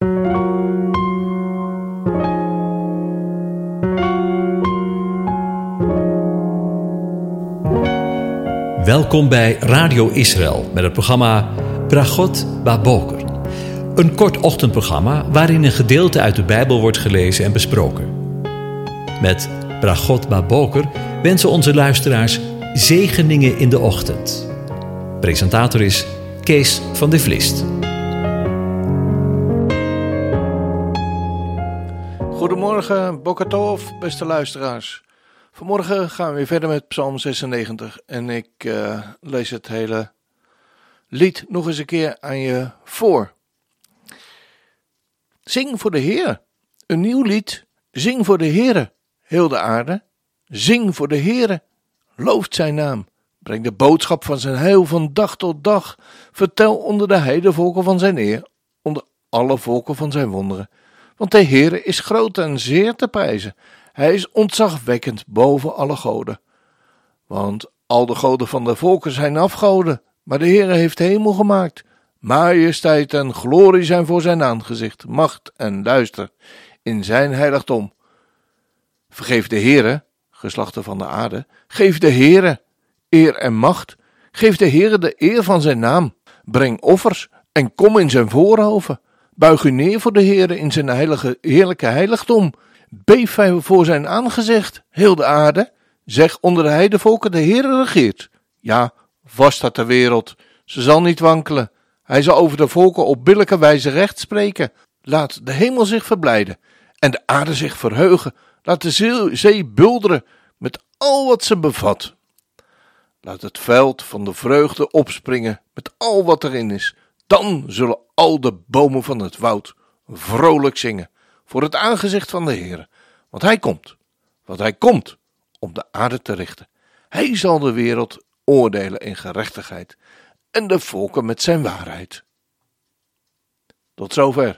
Welkom bij Radio Israël met het programma Bragot Baboker. Een kort ochtendprogramma waarin een gedeelte uit de Bijbel wordt gelezen en besproken. Met Bragot Baboker wensen onze luisteraars zegeningen in de ochtend. Presentator is Kees van der Vlist. Goedemorgen, Boker Tov, beste luisteraars. Vanmorgen gaan we weer verder met Psalm 96 en ik lees het hele lied nog eens een keer aan je voor. Zing voor de Heer, een nieuw lied. Zing voor de Heere, heel de aarde. Zing voor de Heere, looft zijn naam. Breng de boodschap van zijn heil van dag tot dag. Vertel onder de heidevolken van zijn eer, onder alle volken van zijn wonderen. Want de Heere is groot en zeer te prijzen. Hij is ontzagwekkend boven alle goden. Want al de goden van de volken zijn afgoden, maar de Heere heeft hemel gemaakt. Majesteit en glorie zijn voor zijn aangezicht, macht en luister in zijn heiligdom. Vergeef de Heere, geslachten van de aarde, geef de Heere eer en macht. Geef de Heere de eer van zijn naam. Breng offers en kom in zijn voorhoven. Buig u neer voor de Heere in zijn heerlijke heiligdom. Beef voor zijn aangezicht, heel de aarde. Zeg onder de heidevolken, de Heere regeert. Ja, vast staat de wereld. Ze zal niet wankelen. Hij zal over de volken op billijke wijze recht spreken. Laat de hemel zich verblijden en de aarde zich verheugen. Laat de zee bulderen met al wat ze bevat. Laat het veld van de vreugde opspringen met al wat erin is. Dan zullen al de bomen van het woud vrolijk zingen voor het aangezicht van de Heere. Want hij komt om de aarde te richten. Hij zal de wereld oordelen in gerechtigheid en de volken met zijn waarheid. Tot zover.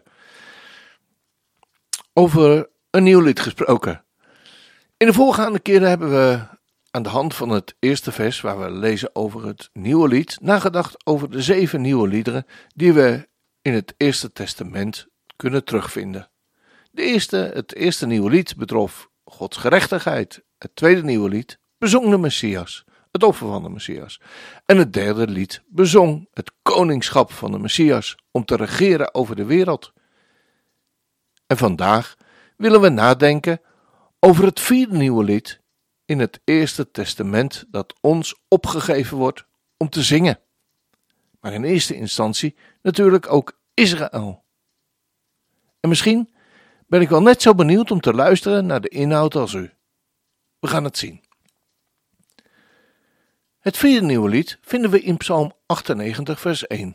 Over een nieuw lied gesproken. In de voorgaande keren hebben we aan de hand van het eerste vers, waar we lezen over het nieuwe lied, nagedacht over de 7 nieuwe liederen die we in het Eerste Testament kunnen terugvinden. Het eerste nieuwe lied betrof Gods gerechtigheid. Het tweede nieuwe lied bezong de Messias, het offer van de Messias. En het derde lied bezong het koningschap van de Messias om te regeren over de wereld. En vandaag willen we nadenken over het vierde nieuwe lied in het Eerste Testament dat ons opgegeven wordt om te zingen. Maar in eerste instantie natuurlijk ook Israël. En misschien ben ik wel net zo benieuwd om te luisteren naar de inhoud als u. We gaan het zien. Het vierde nieuwe lied vinden we in Psalm 98 vers 1.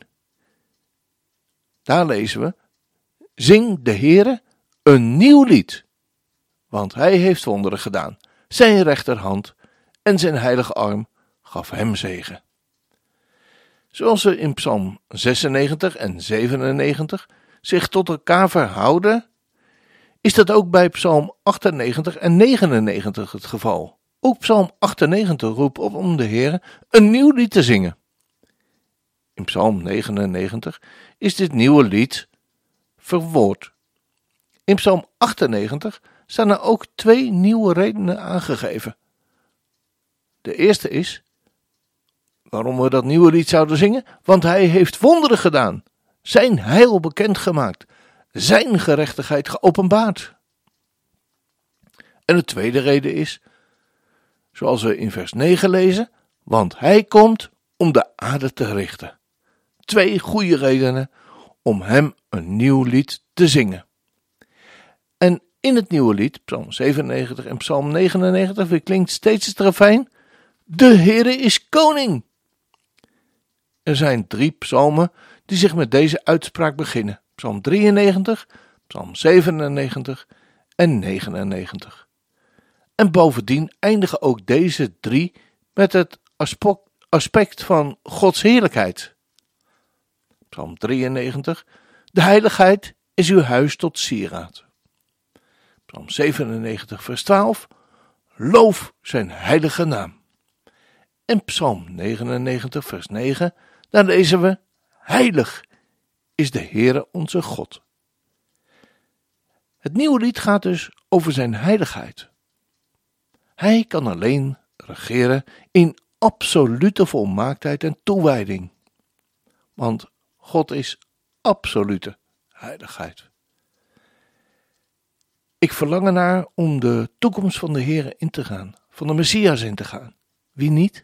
Daar lezen we: Zing de Heere een nieuw lied, want hij heeft wonderen gedaan. Zijn rechterhand en zijn heilige arm gaf hem zegen. Zoals ze in Psalm 96 en 97 zich tot elkaar verhouden, is dat ook bij Psalm 98 en 99 het geval. Ook Psalm 98 roept op om de Heere een nieuw lied te zingen. In Psalm 99 is dit nieuwe lied verwoord. In Psalm 98 staan er ook 2 nieuwe redenen aangegeven. De eerste is waarom we dat nieuwe lied zouden zingen, want hij heeft wonderen gedaan, zijn heil bekendgemaakt, zijn gerechtigheid geopenbaard. En de tweede reden is, zoals we in vers 9 lezen, want hij komt om de aarde te richten. 2 goede redenen om hem een nieuw lied te zingen. En in het nieuwe lied, Psalm 97 en Psalm 99, weer klinkt steeds het refrein: de Heere is koning. Er zijn 3 psalmen die zich met deze uitspraak beginnen. Psalm 93, Psalm 97 en 99. En bovendien eindigen ook deze 3 met het aspect van Gods heerlijkheid. Psalm 93, de heiligheid is uw huis tot sieraad. Psalm 97 vers 12, loof zijn heilige naam. En Psalm 99 vers 9, daar lezen we: heilig is de Heere onze God. Het nieuwe lied gaat dus over zijn heiligheid. Hij kan alleen regeren in absolute volmaaktheid en toewijding. Want God is absolute heiligheid. Ik verlang ernaar om de toekomst van de Heer in te gaan, van de Messias in te gaan. Wie niet?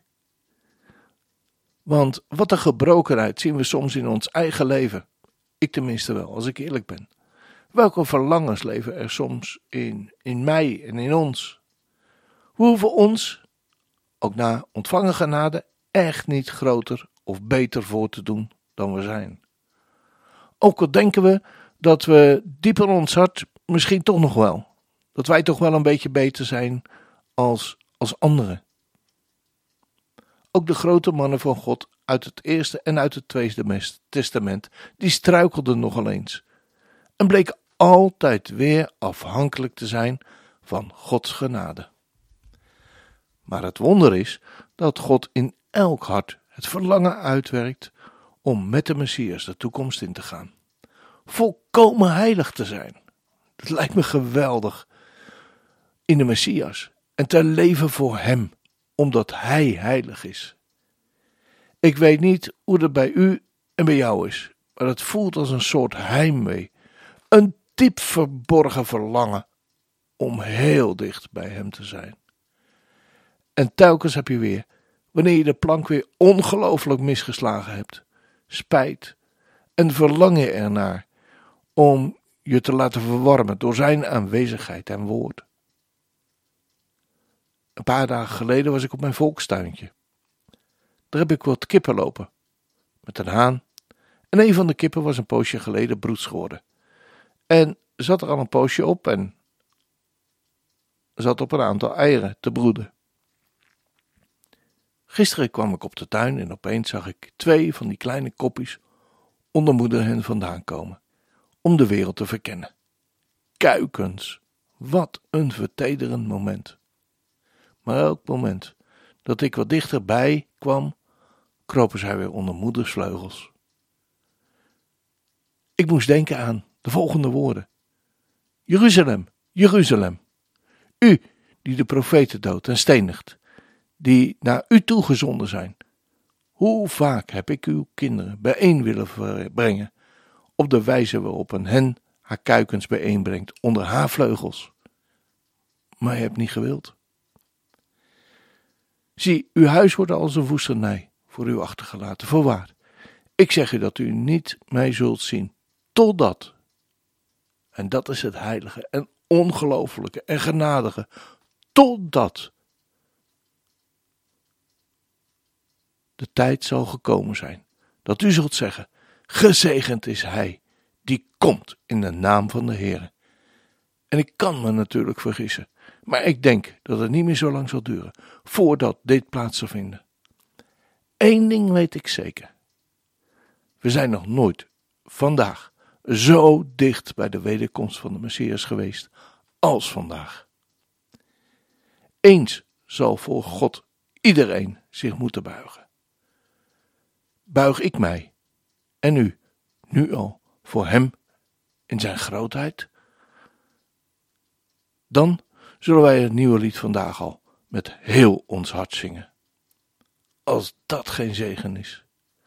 Want wat een gebrokenheid zien we soms in ons eigen leven. Ik tenminste wel, als ik eerlijk ben. Welke verlangens leven er soms in mij en in ons? We hoeven ons, ook na ontvangen genade, echt niet groter of beter voor te doen dan we zijn. Ook al denken we dat we diep in ons hart misschien toch nog wel. Dat wij toch wel een beetje beter zijn als anderen. Ook de grote mannen van God uit het Eerste en uit het Tweede Testament, die struikelden nogal eens. En bleken altijd weer afhankelijk te zijn van Gods genade. Maar het wonder is dat God in elk hart het verlangen uitwerkt om met de Messias de toekomst in te gaan. Volkomen heilig te zijn. Dat lijkt me geweldig. In de Messias. En te leven voor hem. Omdat hij heilig is. Ik weet niet hoe dat bij u en bij jou is. Maar het voelt als een soort heimwee. Een diep verborgen verlangen. Om heel dicht bij hem te zijn. En telkens heb je weer, wanneer je de plank weer ongelooflijk misgeslagen hebt, spijt en verlang je ernaar om je te laten verwarmen door zijn aanwezigheid en woord. Een paar dagen geleden was ik op mijn volkstuintje. Daar heb ik wat kippen lopen, met een haan. En een van de kippen was een poosje geleden broeds geworden. En zat er al een poosje op en zat op een aantal eieren te broeden. Gisteren kwam ik op de tuin en opeens zag ik 2 van die kleine koppies onder moeder hen vandaan komen, om de wereld te verkennen. Kuikens, wat een vertederend moment. Maar elk moment dat ik wat dichterbij kwam, kropen zij weer onder moeders vleugels. Ik moest denken aan de volgende woorden. Jeruzalem, Jeruzalem, u die de profeten doodt en stenigt, die naar u toegezonden zijn. Hoe vaak heb ik uw kinderen bijeen willen brengen, op de wijze waarop een hen haar kuikens bijeenbrengt onder haar vleugels. Maar je hebt niet gewild. Zie, uw huis wordt als een woestenij voor u achtergelaten, voorwaar. Ik zeg u dat u niet mij zult zien, totdat, en dat is het heilige en ongelooflijke en genadige, totdat de tijd zal gekomen zijn, dat u zult zeggen, gezegend is hij, die komt in de naam van de Heer. En ik kan me natuurlijk vergissen, maar ik denk dat het niet meer zo lang zal duren, voordat dit plaats zal vinden. Eén ding weet ik zeker. We zijn nog nooit, vandaag, zo dicht bij de wederkomst van de Messias geweest, als vandaag. Eens zal voor God iedereen zich moeten buigen. Buig ik mij en u nu al voor hem in zijn grootheid? Dan zullen wij het nieuwe lied vandaag al met heel ons hart zingen. Als dat geen zegen is.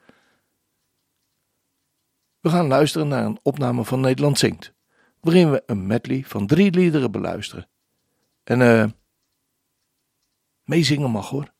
We gaan luisteren naar een opname van Nederland Zingt, waarin we een medley van 3 liederen beluisteren. En meezingen mag hoor.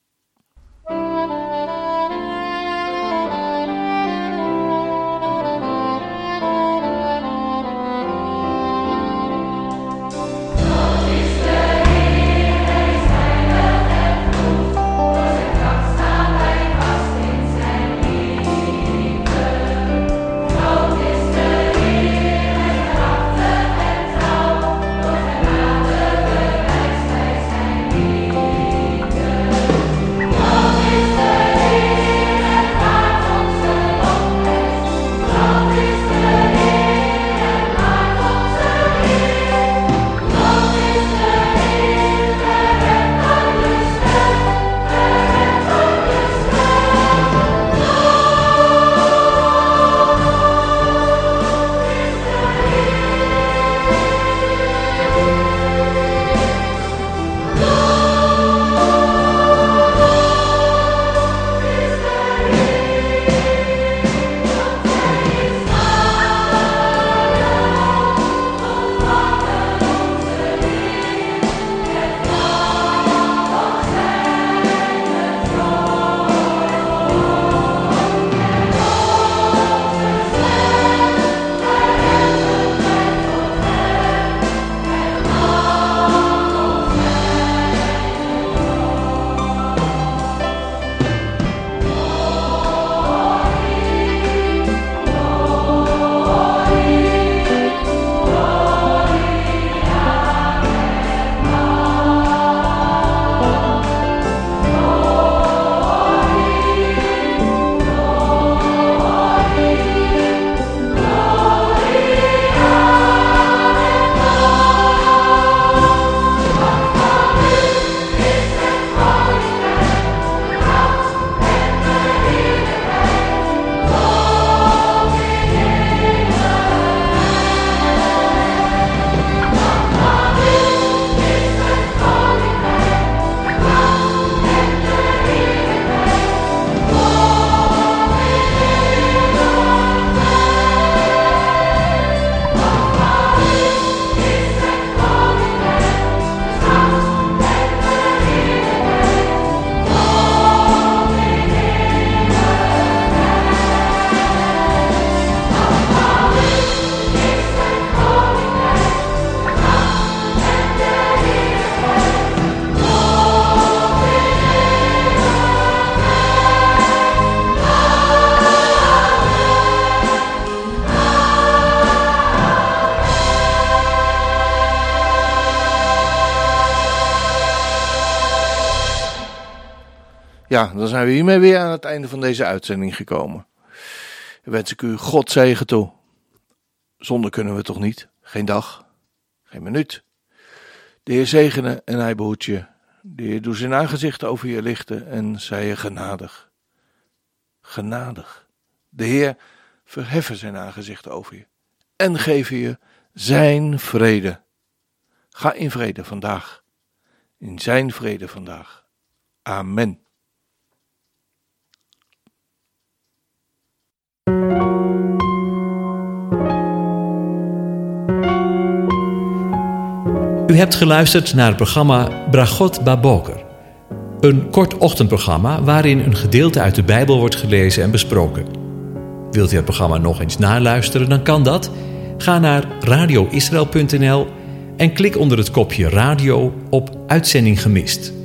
Ja, dan zijn we hiermee weer aan het einde van deze uitzending gekomen. Dan wens ik u God zegen toe. Zonder kunnen we toch niet? Geen dag, geen minuut. De Heer zegene en hij behoedt je. De Heer doet zijn aangezicht over je lichten en zij je genadig. Genadig. De Heer verheffen zijn aangezicht over je en geven je zijn vrede. Ga in vrede vandaag. In zijn vrede vandaag. Amen. U hebt geluisterd naar het programma Bragot Baboker. Een kort ochtendprogramma waarin een gedeelte uit de Bijbel wordt gelezen en besproken. Wilt u het programma nog eens naluisteren, dan kan dat. Ga naar radioisrael.nl en klik onder het kopje radio op Uitzending gemist.